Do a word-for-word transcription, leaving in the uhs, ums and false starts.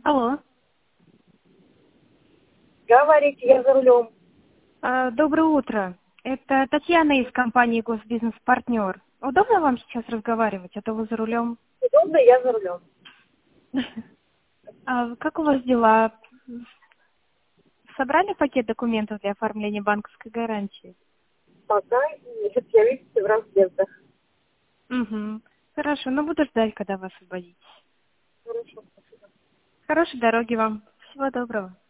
Алло. Говорите, я за рулем. А, Доброе утро. Это Татьяна из компании «Госбизнес-партнер». Удобно вам сейчас разговаривать, а то вы за рулем? Удобно, я за рулем. А как у вас дела? Собрали пакет документов для оформления банковской гарантии? Пока нет, я, видите, в разъездах. Угу. Хорошо, ну буду ждать, когда вы освободитесь. Хорошо. Хорошей дороги вам. Всего доброго.